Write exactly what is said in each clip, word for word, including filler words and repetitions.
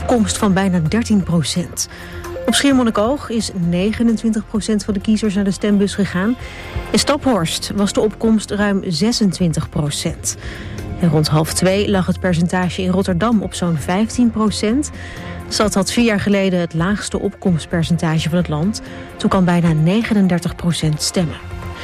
opkomst van bijna dertien procent. Op Schiermonnikoog is negenentwintig procent van de kiezers naar de stembus gegaan. In Staphorst was de opkomst ruim zesentwintig procent. En rond half twee lag het percentage in Rotterdam op zo'n vijftien procent. De stad had vier jaar geleden het laagste opkomstpercentage van het land. Toen kan bijna negenendertig procent stemmen.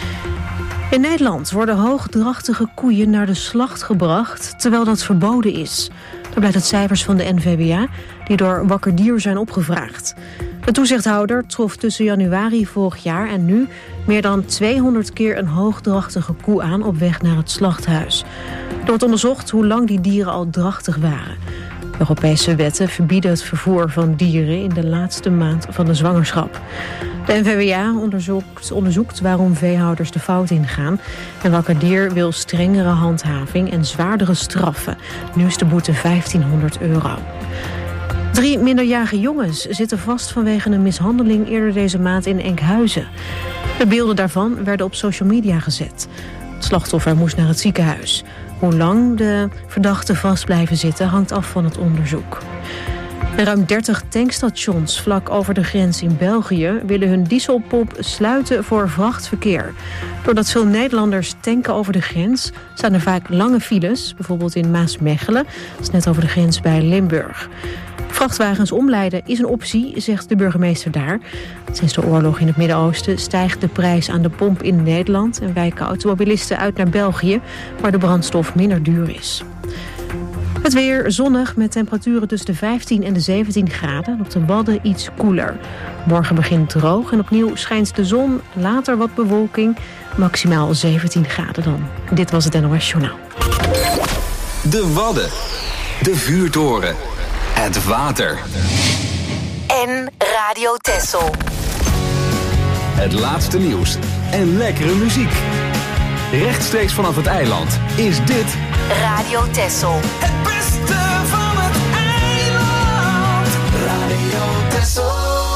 In Nederland worden hoogdrachtige koeien naar de slacht gebracht, terwijl dat verboden is. Dat blijkt uit cijfers van de N V B A, die door Wakker Dier zijn opgevraagd. De toezichthouder trof tussen januari vorig jaar en nu meer dan tweehonderd keer een hoogdrachtige koe aan op weg naar het slachthuis. Er wordt onderzocht hoe lang die dieren al drachtig waren. Europese wetten verbieden het vervoer van dieren in de laatste maand van de zwangerschap. De N V B A onderzoekt, onderzoekt waarom veehouders de fout ingaan. En Wakker Dier wil strengere handhaving en zwaardere straffen. Nu is de boete vijftienhonderd euro. Drie minderjarige jongens zitten vast vanwege een mishandeling eerder deze maand in Enkhuizen. De beelden daarvan werden op social media gezet. Het slachtoffer moest naar het ziekenhuis. Hoe lang de verdachten vast blijven zitten hangt af van het onderzoek. En ruim dertig tankstations vlak over de grens in België willen hun dieselpomp sluiten voor vrachtverkeer. Doordat veel Nederlanders tanken over de grens, staan er vaak lange files, bijvoorbeeld in Maasmechelen, dat is net over de grens bij Limburg. Vrachtwagens omleiden is een optie, zegt de burgemeester daar. Sinds de oorlog in het Midden-Oosten stijgt de prijs aan de pomp in Nederland en wijken automobilisten uit naar België, waar de brandstof minder duur is. Het weer zonnig met temperaturen tussen de vijftien en de zeventien graden. Op de Wadden iets koeler. Morgen begint droog en opnieuw schijnt de zon. Later wat bewolking. Maximaal zeventien graden dan. Dit was het N O S Journaal. De Wadden. De vuurtoren. Het water. En Radio Texel. Het laatste nieuws en lekkere muziek. Rechtstreeks vanaf het eiland is dit Radio Texel. Het beste van het eiland. Radio Texel.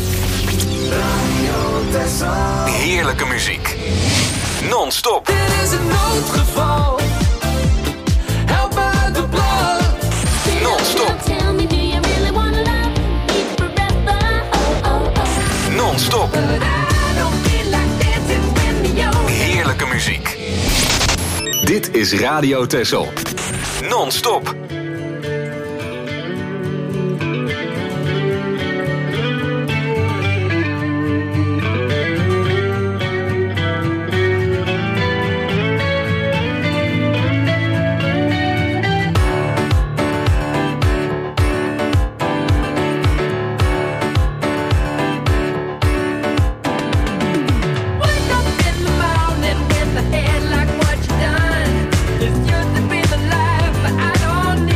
Radio Texel. heerlijke muziek. Non-stop. Dit is een noodgeval. Help uit de blood. Non-stop. Non-stop. Heerlijke muziek. Dit is Radio Texel. Non-stop. Like what you done. It's just to be the life, but I don't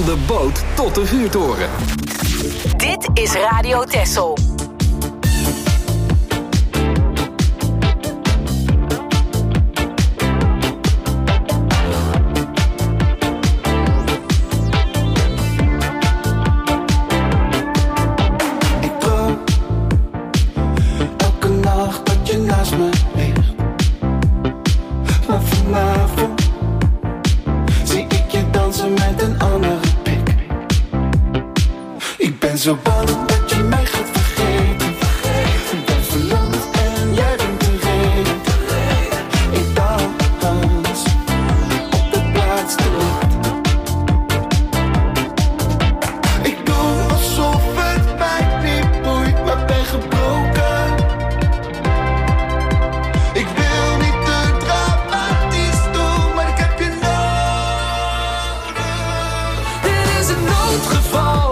de boot tot de vuurtoren. Dit is Radio Texel. Zo bang dat je mij gaat vergeten. Ik ben verlamd en jij bent te reden. Ik dans op de plaats te laat. Ik doe alsof het mij niet boeit, maar ben gebroken. Ik wil niet te dramatisch doen, maar ik heb je nodig. Dit is een noodgeval.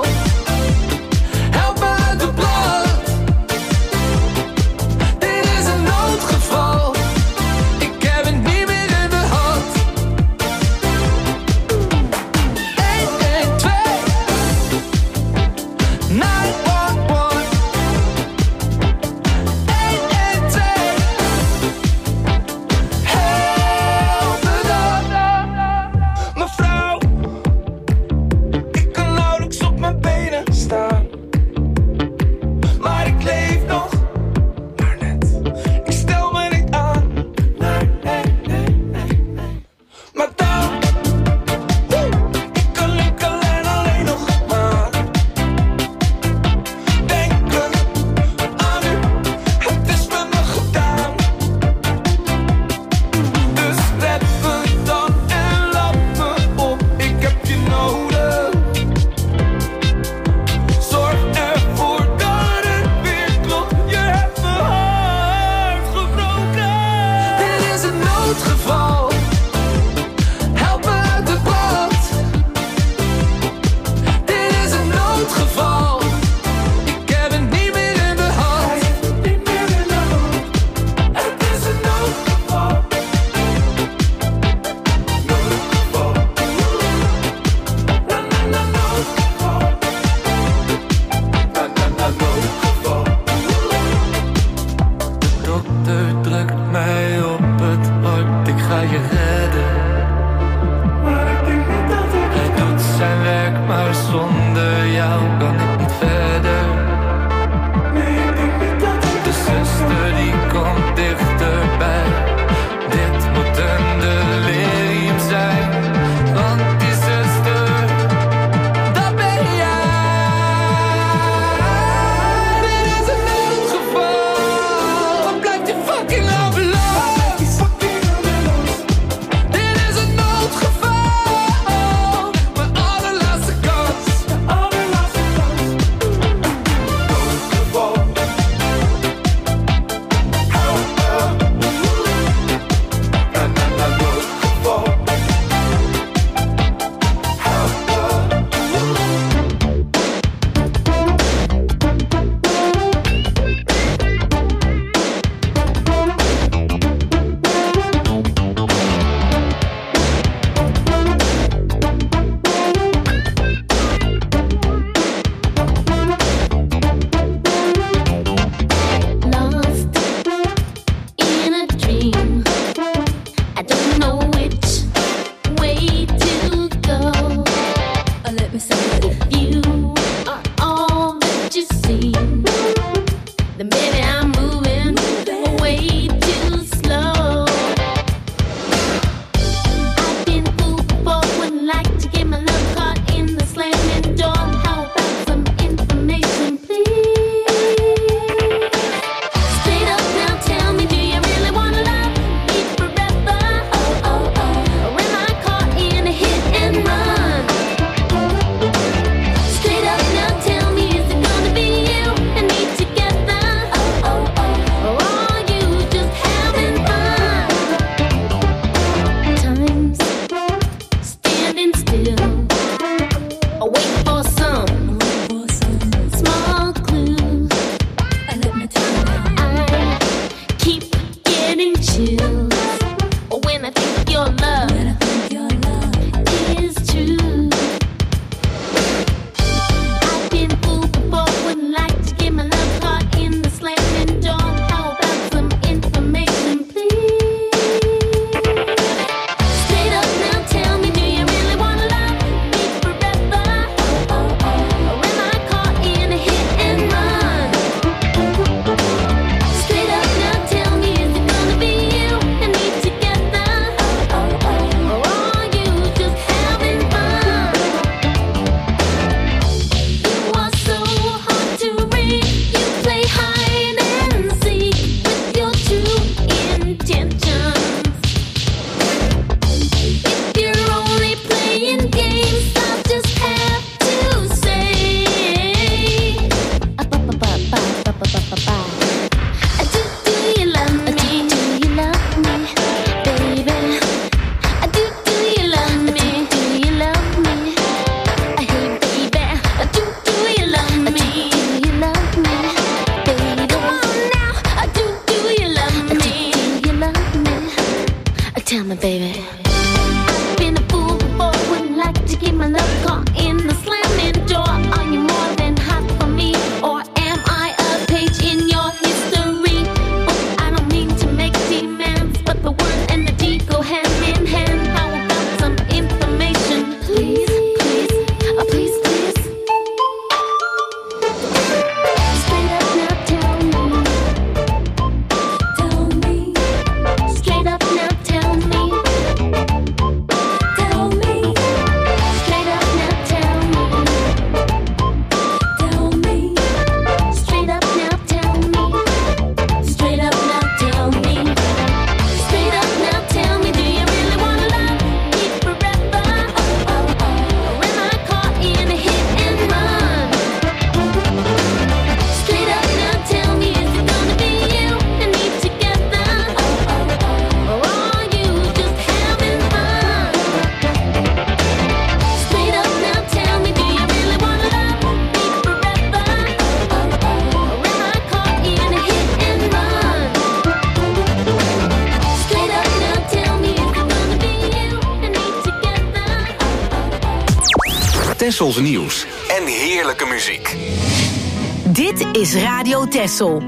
Tessels nieuws en heerlijke muziek. Dit is Radio Tessel.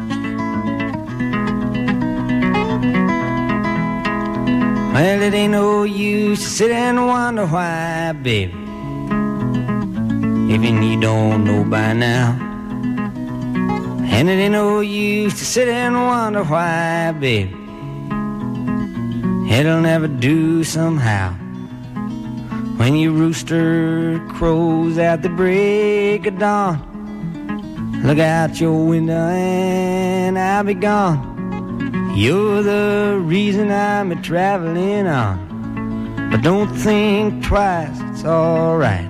Well, it ain't no use to sit and wonder why, baby. Even you don't know by now. And it ain't no use to sit and wonder why, baby. It'll never do somehow. When your rooster crows at the break of dawn, look out your window and I'll be gone. You're the reason I'm a-traveling on. But don't think twice, it's alright.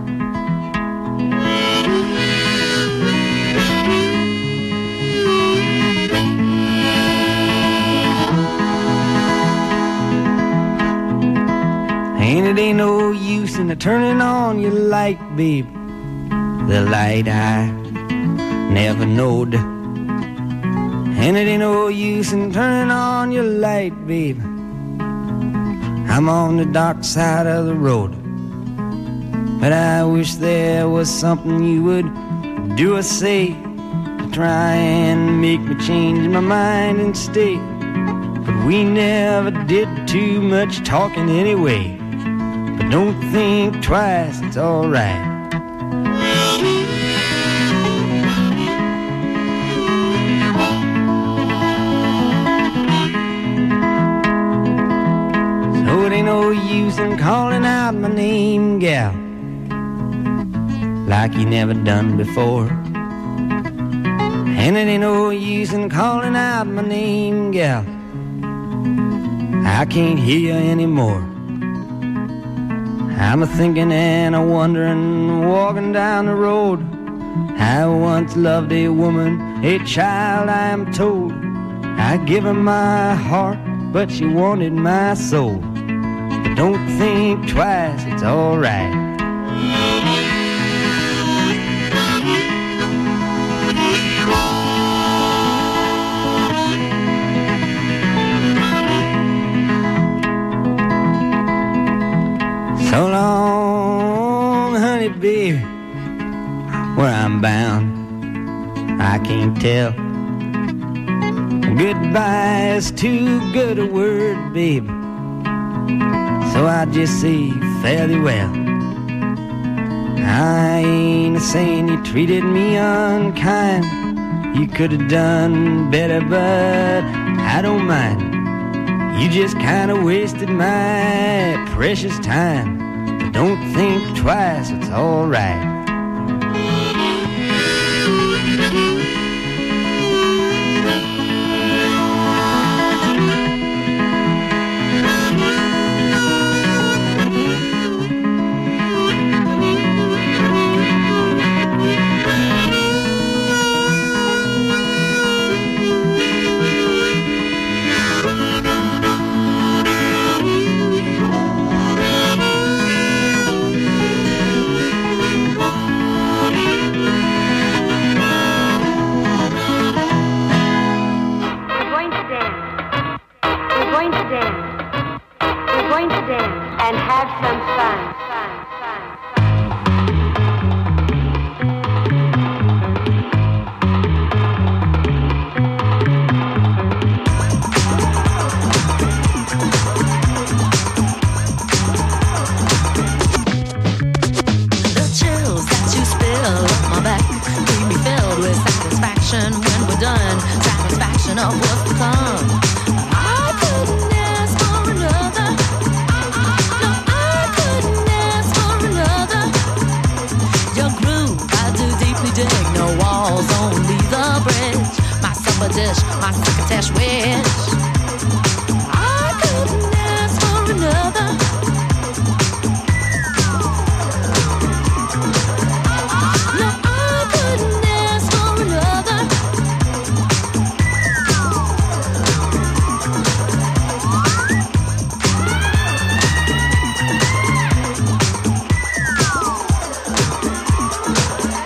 And it ain't no use in turning on your light, babe. The light I never knowed. And it ain't no use in turning on your light, babe. I'm on the dark side of the road. But I wish there was something you would do or say to try and make me change my mind and stay. But we never did too much talking anyway. But don't think twice, it's alright. So it ain't no use in calling out my name, gal, like you never done before. And it ain't no use in calling out my name, gal, I can't hear you anymore. I'm a-thinking and a-wondering, walking down the road. I once loved a woman, a child I am told. I give her my heart, but she wanted my soul. But don't think twice, it's alright. So long, honey, baby, where I'm bound, I can't tell. Goodbye is too good a word, baby, so I just say fare thee well. I ain't saying you treated me unkind. You could have done better, but I don't mind. You just kinda wasted my precious time. But don't think twice, it's alright.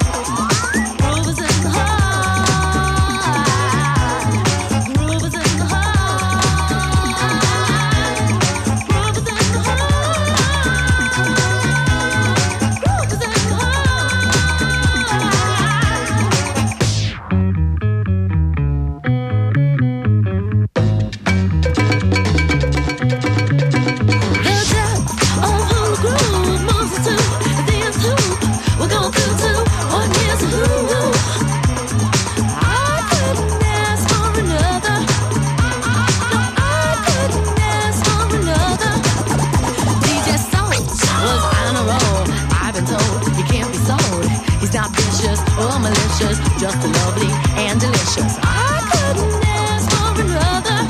Groove is in the heart. precious, just lovely and delicious. I couldn't ask for another.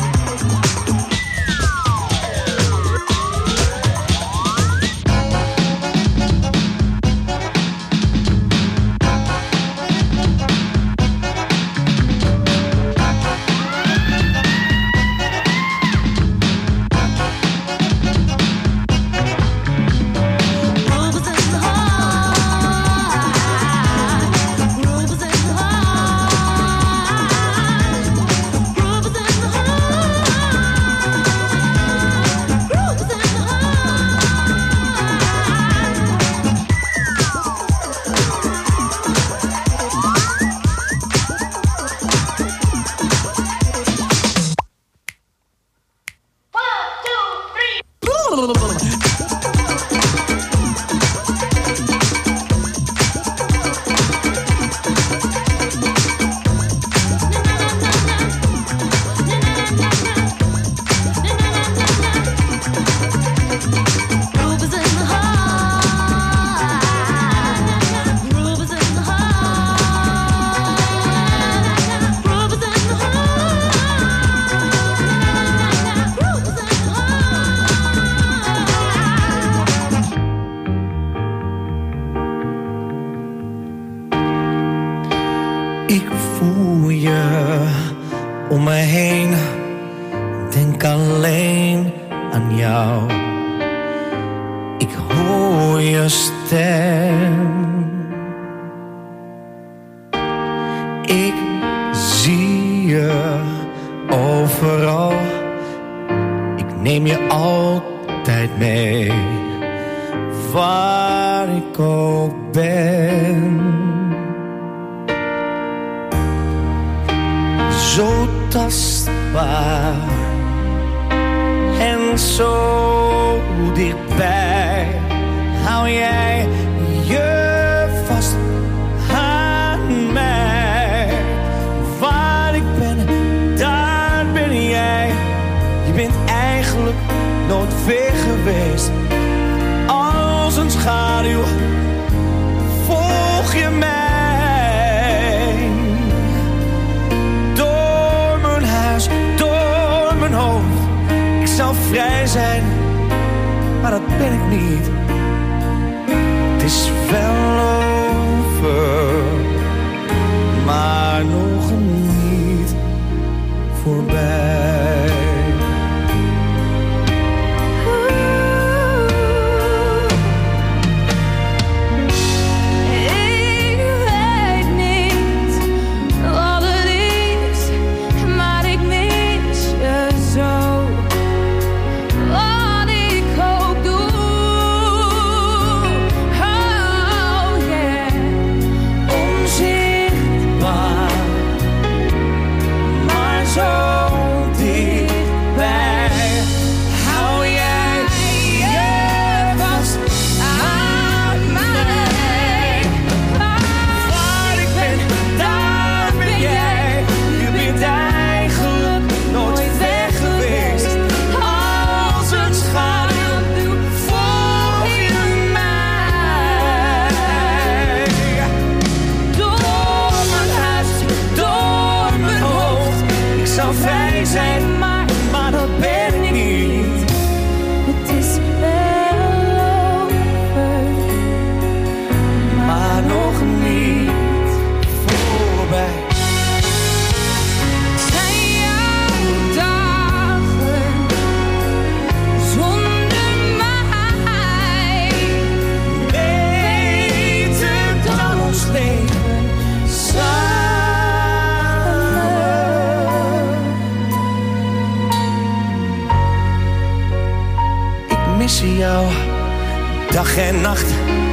Dag en nacht,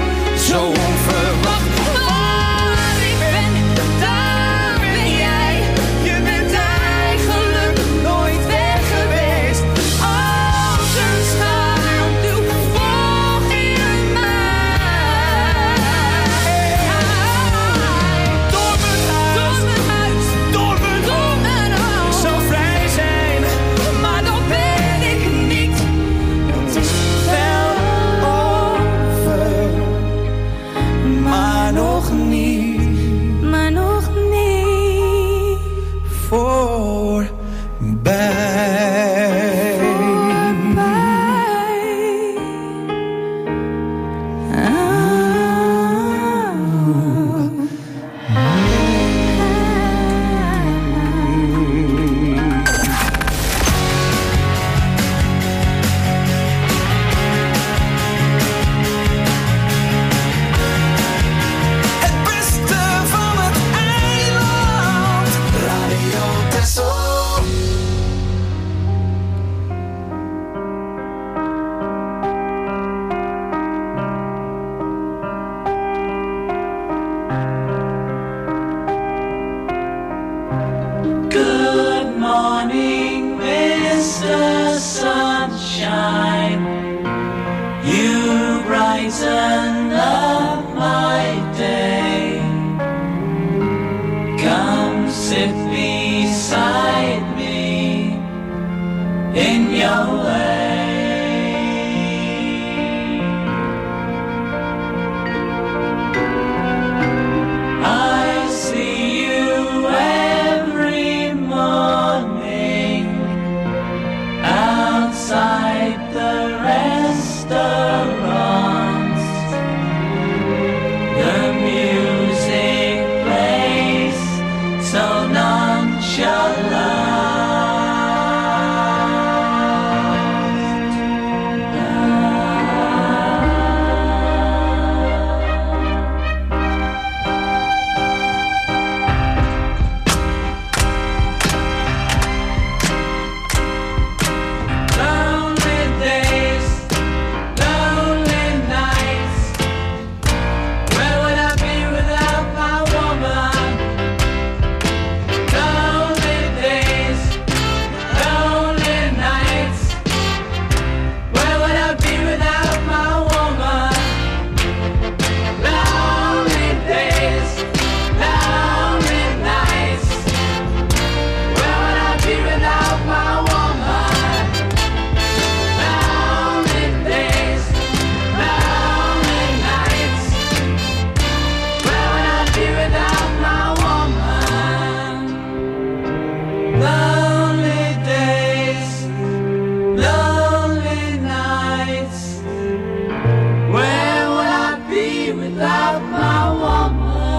zo onverwacht. Waar ik ben, daar ben jij. Je bent eigenlijk nooit weg geweest. Als een schaduw volg je mij. Door mijn huis, door mijn huis, door mijn door mijn hoofd. Ik zou vrij zijn, maar dat ben ik niet. Het is wel over. Mister Sunshine, you brighten up my day. Come sit beside me in your way. I see you every morning outside the restaurants. The music plays so nonchalant. Lonely days, lonely nights. Where would I be without my woman? Lonely days, lonely nights. Where would I be without my woman? Lonely days, lonely nights. Where would I be without my woman? Lonely days, lonely nights. Where would I be without my woman? Lonely days, lonely nights. Where would I be without my woman?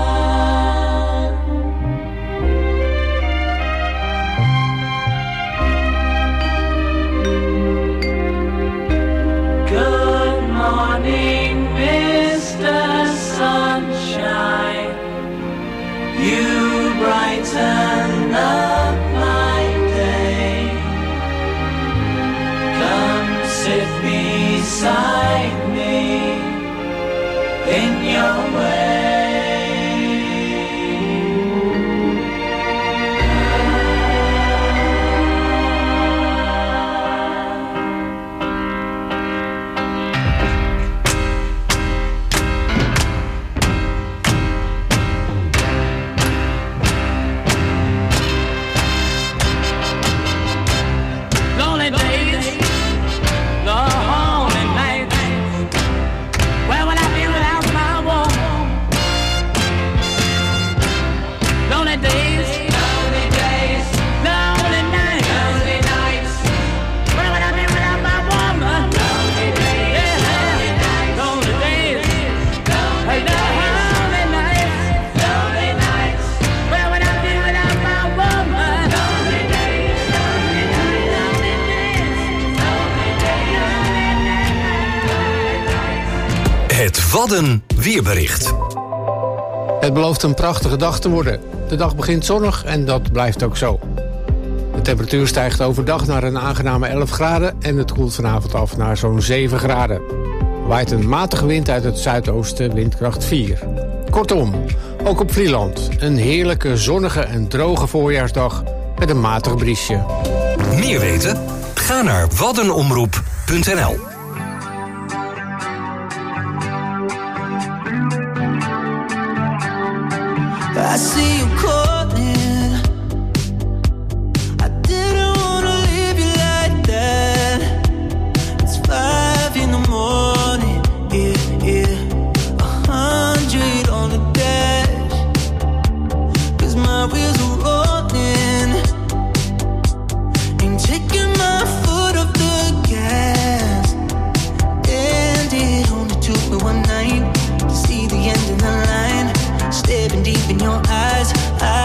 Good morning, Mister Sunshine. You brighten up my day. Come sit beside me in your way. Lonely days, lonely nights. Where would I be without my woman? Lonely days, lonely days, lonely nights, lonely nights. Where would I be without my woman? Lonely days, lonely nights, lonely days, lonely nights, lonely nights. Where would I be without my woman? Lonely days, lonely nights, lonely days, lonely days, lonely nights. Het Wadden weerbericht. Het belooft een prachtige dag te worden. De dag begint zonnig en dat blijft ook zo. De temperatuur stijgt overdag naar een aangename elf graden... en het koelt vanavond af naar zo'n zeven graden. Er waait een matige wind uit het zuidoosten, windkracht vier. Kortom, ook op Vlieland een heerlijke, zonnige en droge voorjaarsdag... met een matig briesje. Meer weten? Ga naar waddenomroep punt n l. I see you calling. I didn't wanna leave you like that. It's five in the morning, yeah, yeah. A hundred on the dash. 'Cause my wheels are rolling. Ain't taking my foot off the gas. And it only took me one night to see the end of the line. Staring deep in your eyes, I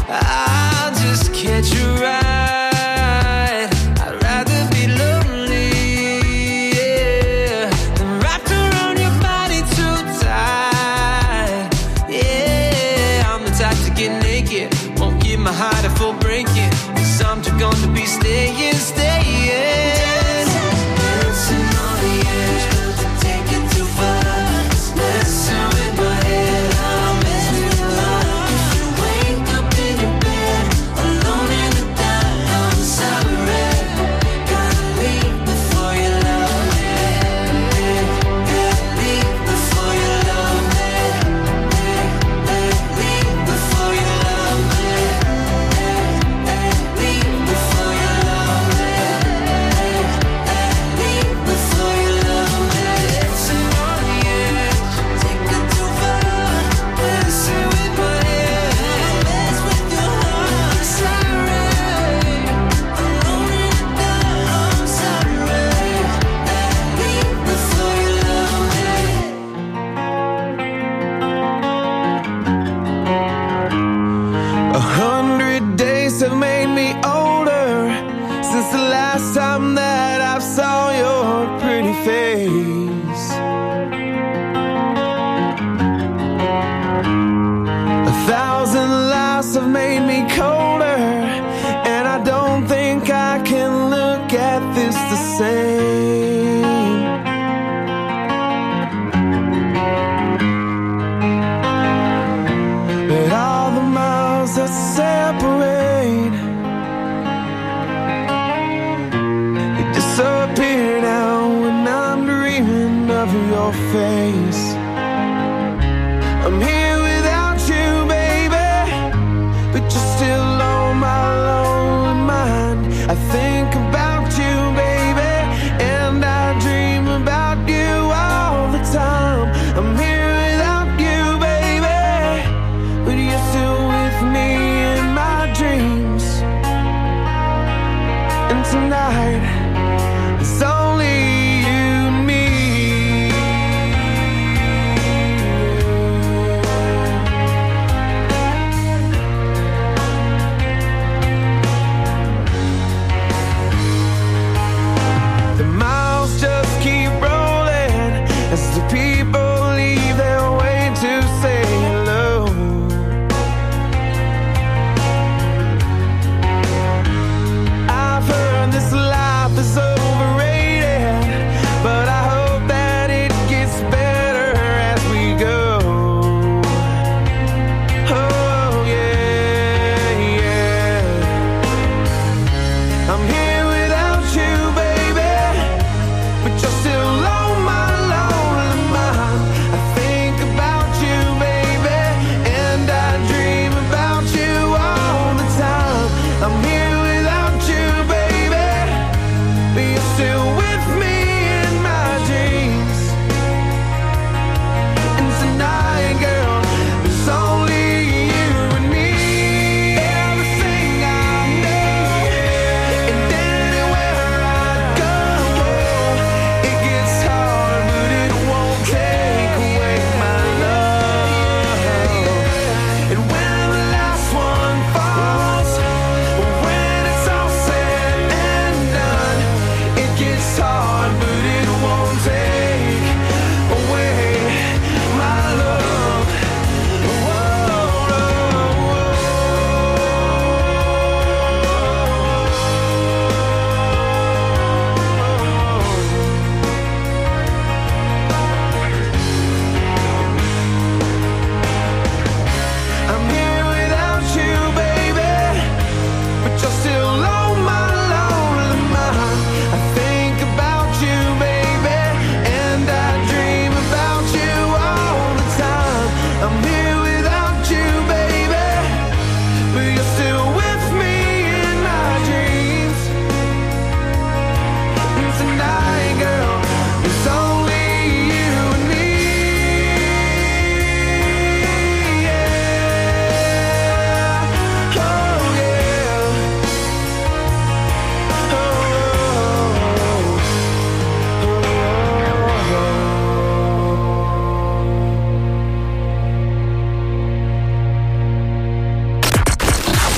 I'll just catch a ride. I'd rather be lonely, yeah, than wrapped around your body too tight. Yeah, I'm the type to get naked, won't give my heart a full breaking, 'cause I'm too gone to be staying, staying. Dancing on the edge, but to take it too far. It's messing with my head, I'm messing with your heart. If you wake up in your bed, alone in the dark, I'm sorry. Gotta leave before you love me. Gotta leave before you love me. Leave before you love me. Leave before you love me. Leave before you love me. Dancing on the edge, take it too far. Messing with my head, mess with your heart. Sorry, alone in the dark, I'm sorry. Leave before you love me. A hundred days have made me older since the last time that I saw your pretty face. A thousand lives have made me colder, and I don't think I can look at this the same. But all the miles that separate, they disappear now when I'm dreaming of your face. I'm here without you, baby, but you're still on my lonely mind. I think about you, baby, and I dream about you all the time. I'm here without you, baby, but you're still with me in my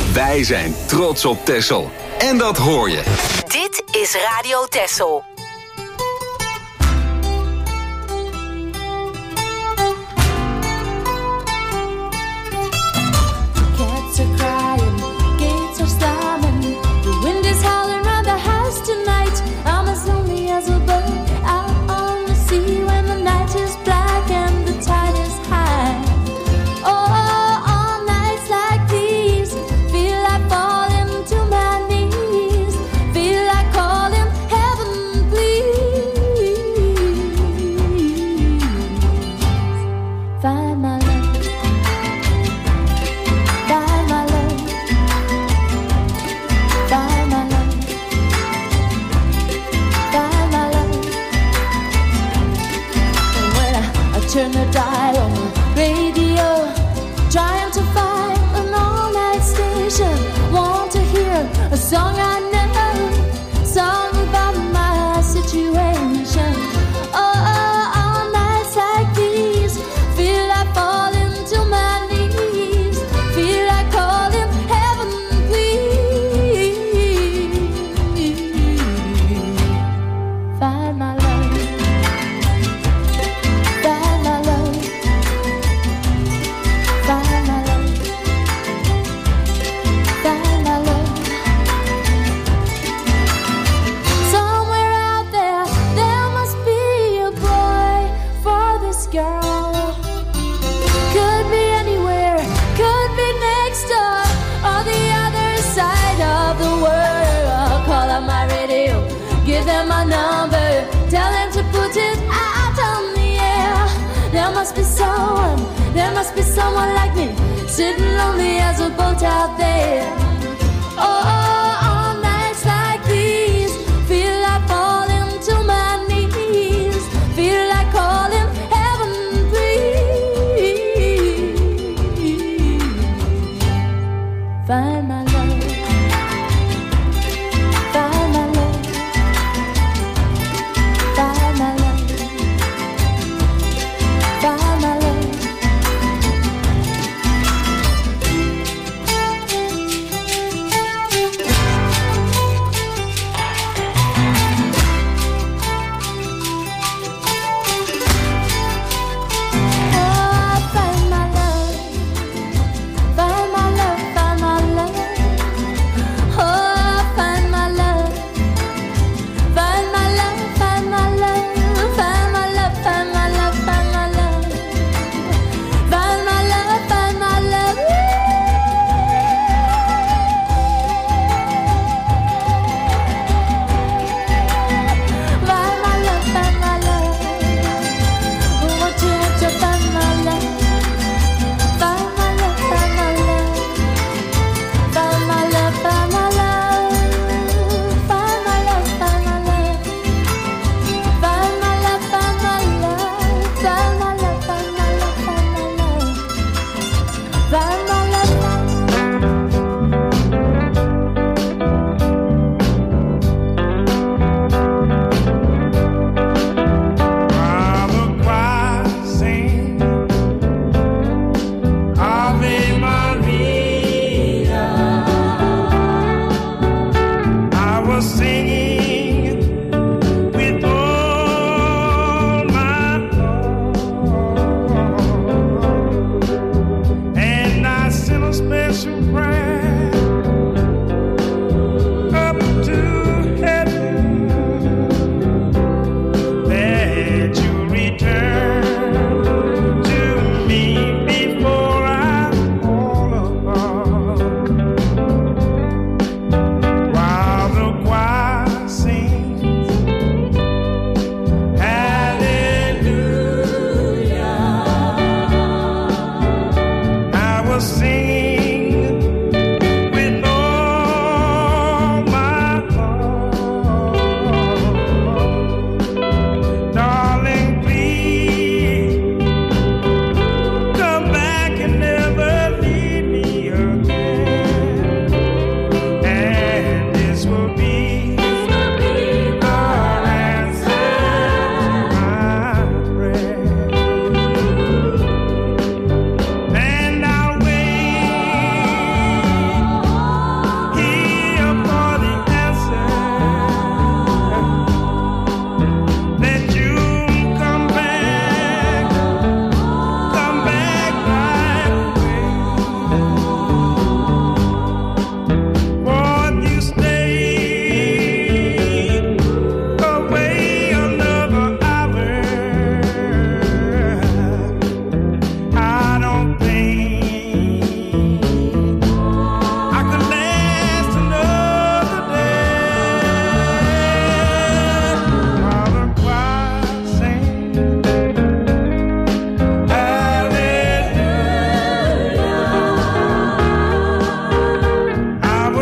Wij zijn trots op Texel. En dat hoor je. Dit is Radio Texel. Cats are crying, gates are slamming. The wind is howling round the house tonight. I'm as lonely as a bird out on the sea when the night is black and the tide is high. Oh, on nights like these, feel like falling to my knees. Feel like calling heaven, please. Find my love. Find my love. Find my love. Find my love. And when I, I turn the dial on the radio, trying to find an all-night station, want to hear a song I know, song about my situation. Oh, all nights like these, feel like falling to my knees. Feel like calling heaven, please. Find my love. Find my love. Find my love. Find my love. Somewhere out there, there must be a boy for this girl. Could be anywhere, could be next door, or the other side of the world. Call up my radio, give them my number, tell them to put it out on the air. There must be someone, there must be someone like me, sitting lonely as a boat out there. Oh, on nights like these, feel like falling to my knees. Feel like calling heaven, please. Find my love. Find my love. Find my love. Find my love. Oh, find my love. Find my love. Find my love.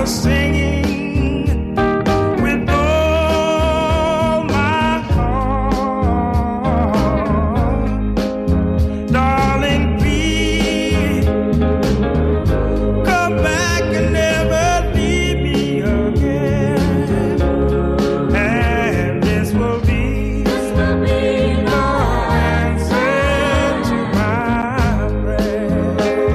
singing with all my heart. Darling, please come back and never leave me again. And this will be, this will be the answer to my prayer.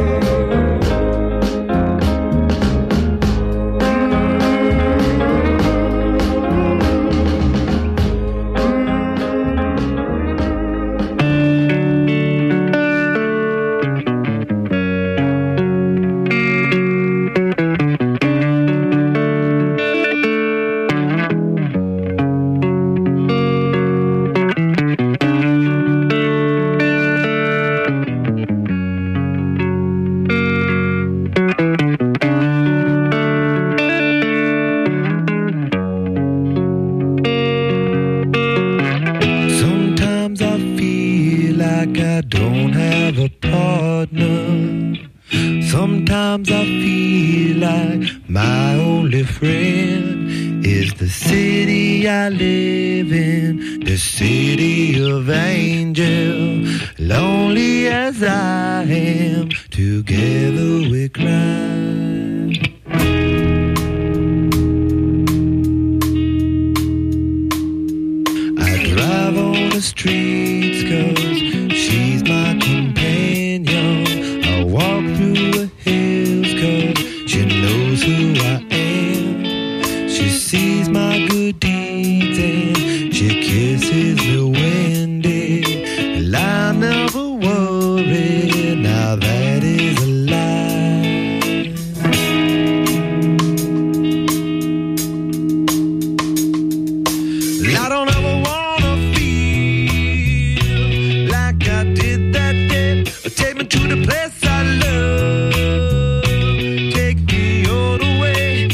Sometimes I feel like I don't have a partner. Sometimes I feel like my only friend is the city I live in, the city of angel. Lonely as I am, together we cry. Drive on the streets cause she's my companion. I walk through the hills cause she knows who I am. She sees my good deeds and she kisses me when day. And I never worry, now that is a lie. I don't ever wanna feel like I did that day. Take me to the place I love. Take me all the way.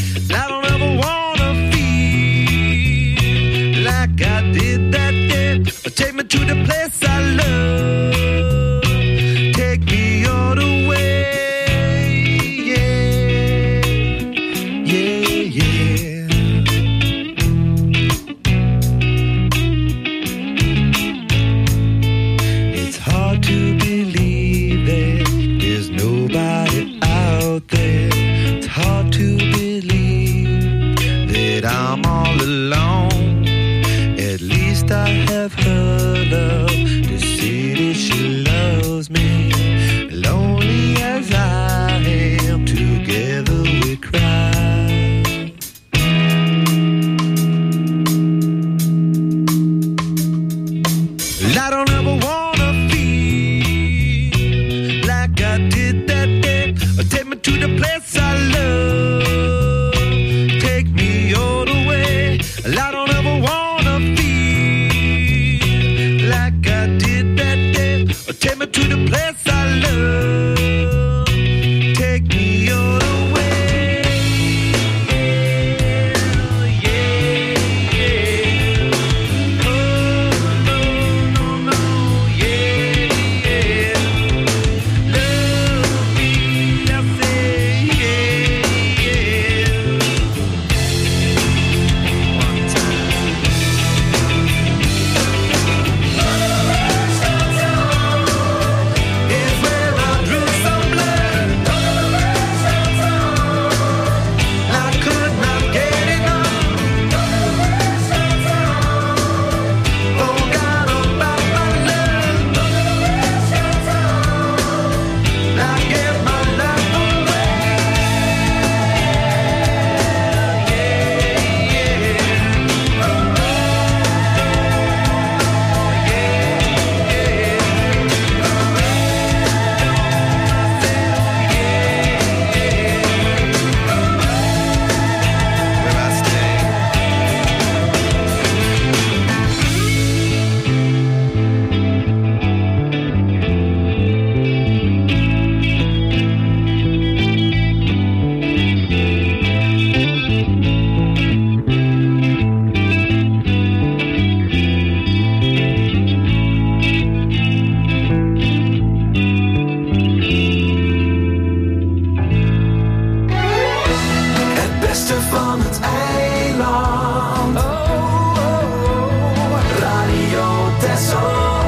van het eiland. Oh, oh, oh. Radio Texel.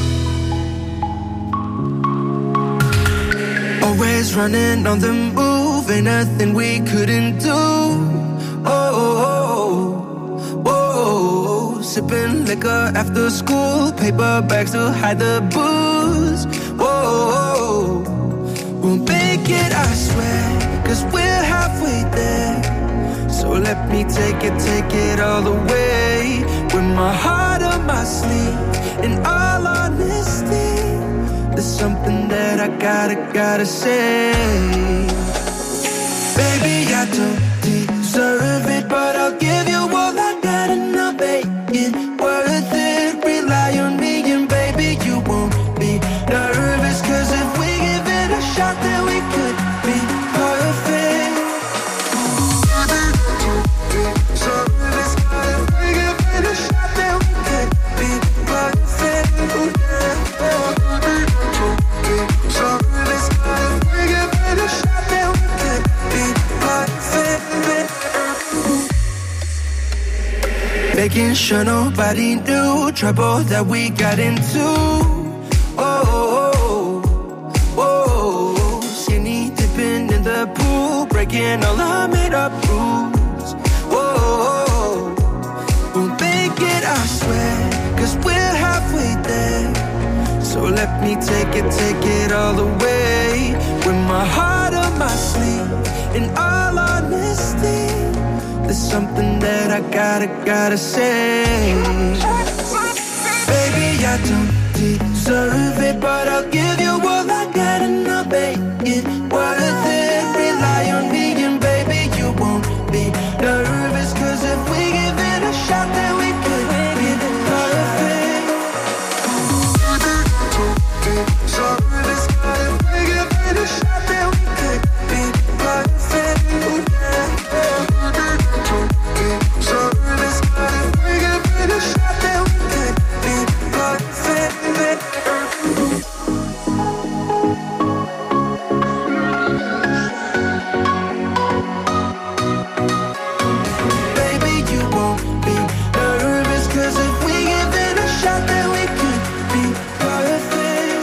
Always running on the move, ain't nothing we couldn't do. Oh, oh, oh, oh, oh. Sipping liquor after school, paper bags to hide the booze. Oh, oh, we'll make it, I swear, cause we're halfway there. So let me take it, take it all the way. With my heart on my sleeve, in all honesty, there's something that I gotta, gotta say. Baby, I don't deserve it, but I'll give you all I got and I'll make it worth it. Rely on me and baby, you won't be nervous, cause if we give it a shot, then we could be perfect. So if we give it a shot, then we could be perfect. So if we give it a shot, then we could be perfect. Making sure nobody knew trouble that we got into. Oh, oh, oh, oh. Skinny dipping in the pool, breaking all our made up rules. Oh, oh, oh. We'll make it, I swear, cause we're halfway there. So let me take it, take it all the way. With my heart on my sleeve, in all honesty, there's something that I gotta, gotta say. Baby, I don't deserve it, but I'll give you all I got and I'll make it worth it. Rely on me and baby, you won't be nervous, cause if we give it a shot, then we could be perfect. So if we give it a shot, then we could be perfect. So if we give it a shot, then we could be perfect. Baby, you won't be nervous, cause if we give it a shot, then we could be perfect.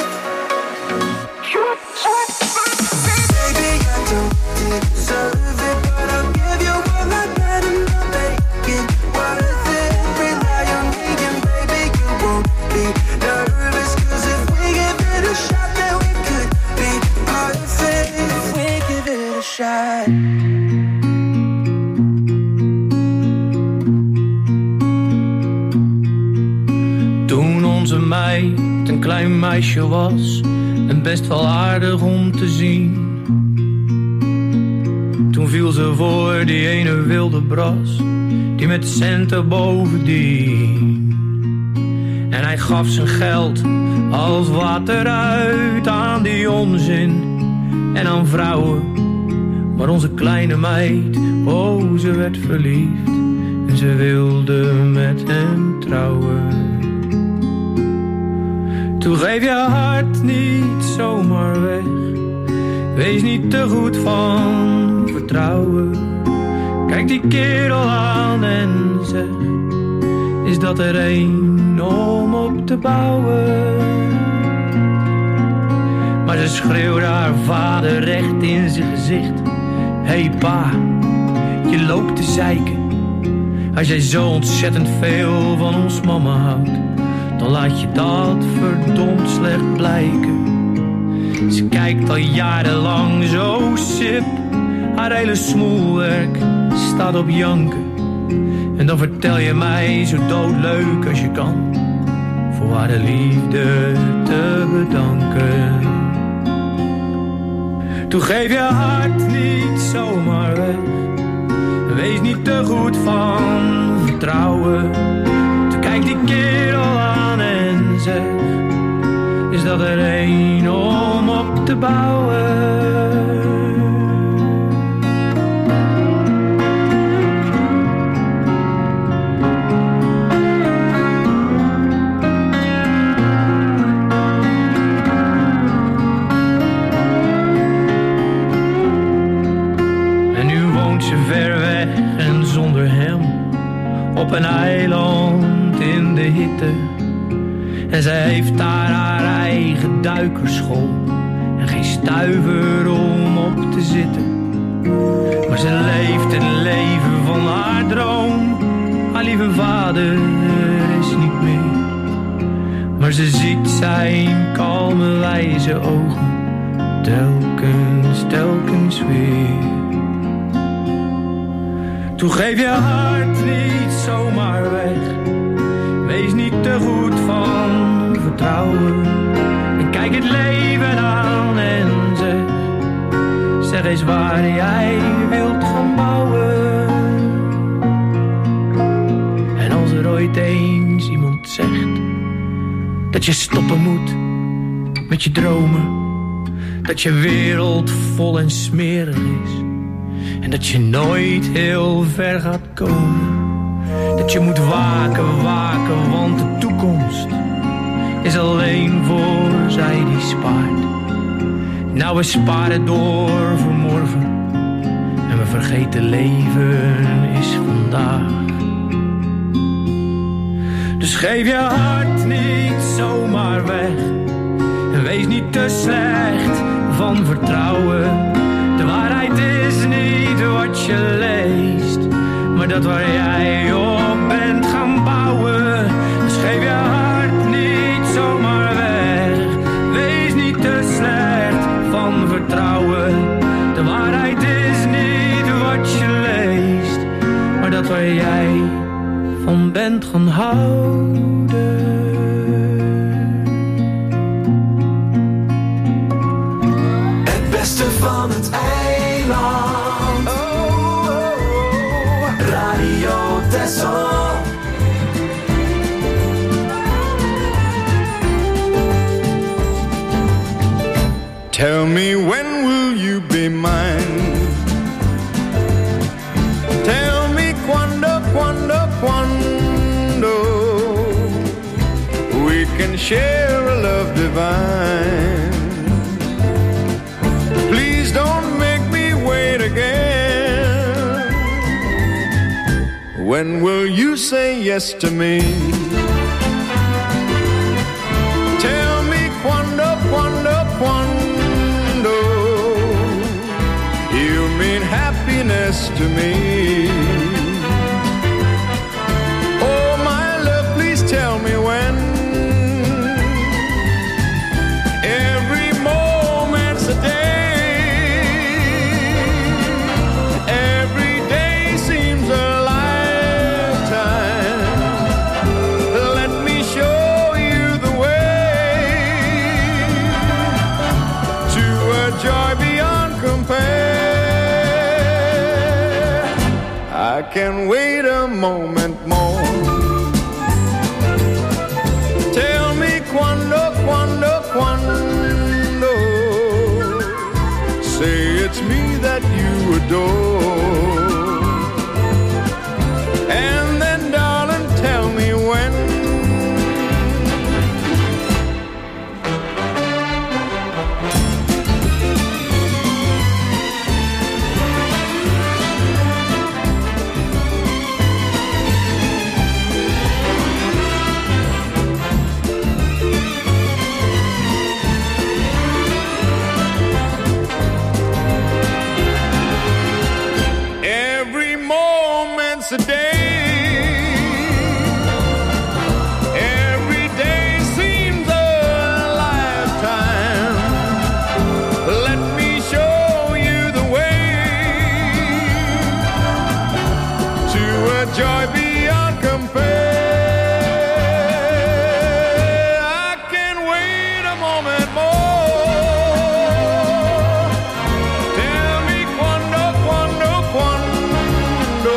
Baby, I don't deserve it, but I'll give you all I got and I'll make it worth it. Rely on me and baby, you won't be nervous, cause if we give it a shot, then we could be perfect. If we give it a shot. Toen onze meid een klein meisje was en best wel aardig om te zien. Toen viel ze voor die ene wilde bras, die met centen bovendien. En hij gaf zijn geld als water uit aan die onzin en aan vrouwen. Maar onze kleine meid, oh, ze werd verliefd en ze wilde met hem trouwen. Toen geef je hart niet zomaar weg, wees niet te goed van vertrouwen. Kijk die kerel aan en zeg, is dat er één om op te bouwen? Maar ze schreeuwde haar vader recht in zijn gezicht. Hey pa, je loopt te zeiken. Als jij zo ontzettend veel van ons mama houdt, dan laat je dat verdomd slecht blijken. Ze kijkt al jarenlang zo sip, haar hele smoelwerk staat op janken. En dan vertel je mij zo doodleuk als je kan, voor haar de liefde te bedanken. Toen geef je hart niet zomaar weg, wees niet te goed van vertrouwen. Toen kijk die kerel aan en zeg, is dat er één om op te bouwen? ze ver weg en zonder hem op een eiland in de hitte. En zij heeft daar haar eigen duikerschool en geen stuiver om op te zitten. Maar ze leeft het leven van haar droom. Haar lieve vader is niet meer, maar ze ziet zijn kalme wijze ogen telkens, telkens weer. Toen geef je hart niet zomaar weg. Wees niet te goed van vertrouwen. En kijk het leven aan en zeg, zeg eens waar jij wilt gaan bouwen. En als er ooit eens iemand zegt dat je stoppen moet met je dromen, dat je wereld vol en smerig is en dat je nooit heel ver gaat komen, dat je moet waken, waken, want de toekomst is alleen voor zij die spaart. Nou, we sparen door voor morgen en we vergeten leven is vandaag. Dus geef je hart niet zomaar weg en wees niet te slecht van vertrouwen. De waarheid is niet wat je leest, maar dat waar jij op bent gaan bouwen. Dus geef je hart niet zomaar weg, wees niet te slecht van vertrouwen. De waarheid is niet wat je leest, maar dat waar jij van bent gaan houden. Het beste van het eiland. Oh, oh, oh. Radio Texel. Tell me, when will you be mine? Tell me quando, quando, quando we can share a love divine. Please don't make me wait again. When will you say yes to me? Tell me quando, quando, quando you mean happiness to me. Oh my love, please tell me when. Every moment's a day. Every day seems a lifetime. Let me show you the way to a joy beyond compare. I can wait a moment more. Tell me quando, quando, quando. Say it's me that you adore. And then, darling, tell me when. A day, every day seems a lifetime. Let me show you the way to a joy beyond compare. I can wait a moment more. Tell me quando, quando, quando.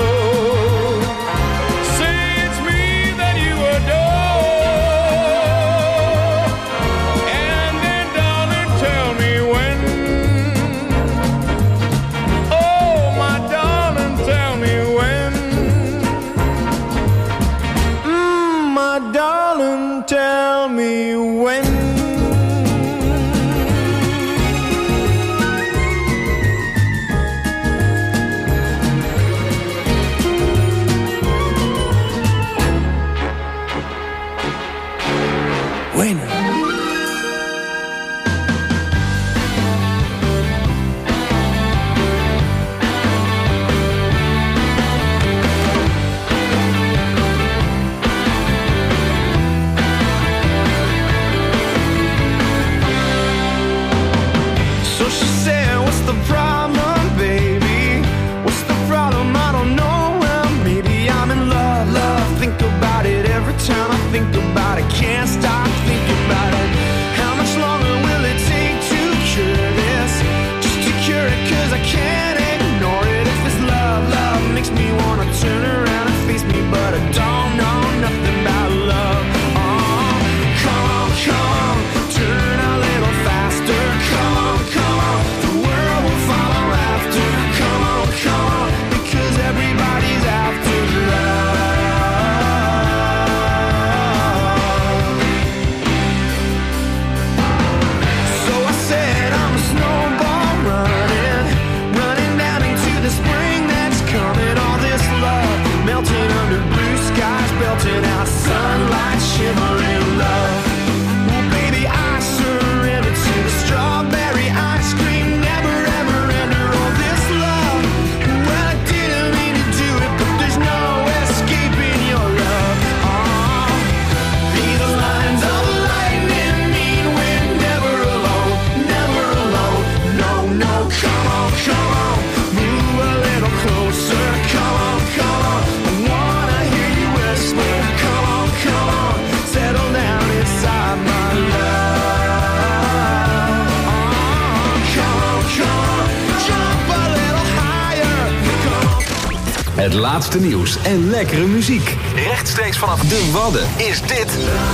Het laatste nieuws en lekkere muziek. Rechtstreeks vanaf de Wadden is dit...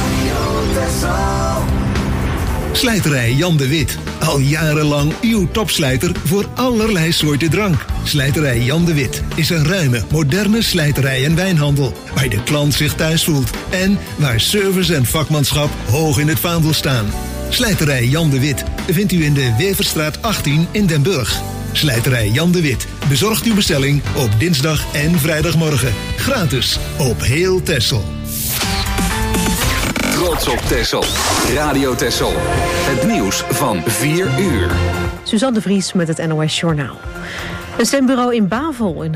Slijterij Jan de Wit. Al jarenlang uw topslijter voor allerlei soorten drank. Slijterij Jan de Wit is een ruime, moderne slijterij en wijnhandel. Waar de klant zich thuis voelt. En waar service en vakmanschap hoog in het vaandel staan. Slijterij Jan de Wit vindt u in de Weverstraat achttien in Den Burg. Slijterij Jan de Wit bezorgt uw bestelling op dinsdag en vrijdagmorgen. Gratis op heel Texel. Trots op Texel. Radio Texel. Het nieuws van vier uur. Suzanne de Vries met het N O S Journaal. Een stembureau in Bavel in